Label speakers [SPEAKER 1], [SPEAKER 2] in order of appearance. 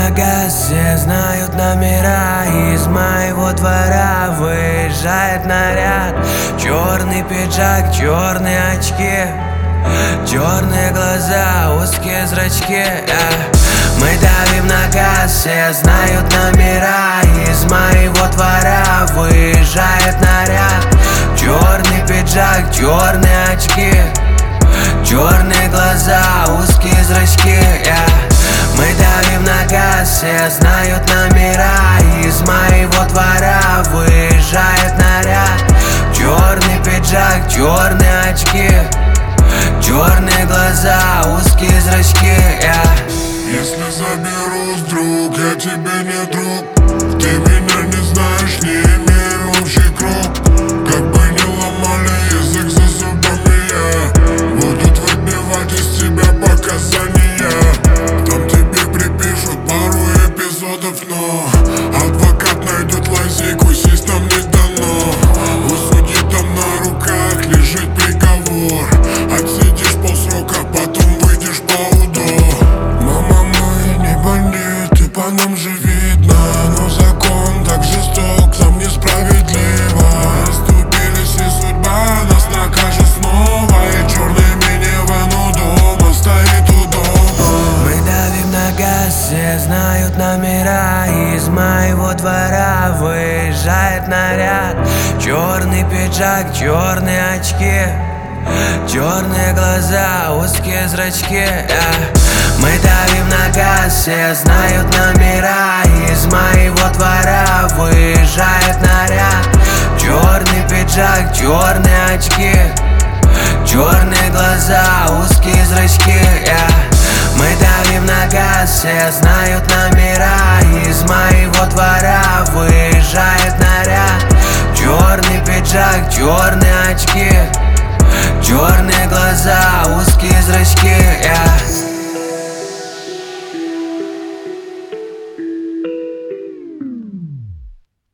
[SPEAKER 1] на газ, все знают номера. Из моего двора выезжает наряд. Черный пиджак, черные очки, черные глаза, узкие зрачки. Мы давим на газ, все знают номера. Из моего двора выезжает наряд. Черный пиджак, черные очки, черные глаза, узкие зрачки. Мы давим на газ, все знают номера. Из моего двора выезжает наряд. Черный пиджак, черные очки, черные глаза, узкие зрачки.
[SPEAKER 2] Если заберусь, друг, я тебе не друг. Ты меня не знаешь, не имею общий круг. Как бы ни ломали язык за зубами, я будут выбивать из тебя показания. Там тебе припишут пару эпизодов, но адвокат найдет лазейку, сесть нам не дано. У судьи там на руках лежит приговор. Отсидишь полсрока, потом выйдешь по УДО. Мама, мы не бандиты, по нам же видно. Но закон так жесток, нам несправедливо. Оступились, и судьба нас накажет снова. И черный минивэн у дома стоит удобно.
[SPEAKER 1] Мы давим на газ, все знают номера. Из моего двора выезжает наряд. Черный пиджак, черные очки, черные глаза, узкие зрачки. Мы давим на газ, все знают номера. Из моего двора выезжает наряд. Черный пиджак, черные очки, черные глаза, узкие зрачки. Мы давим на газ, все знают номера. Из моего двора выезжает наряд. Черный пиджак, черные очки, черные глаза, узкие зрачки.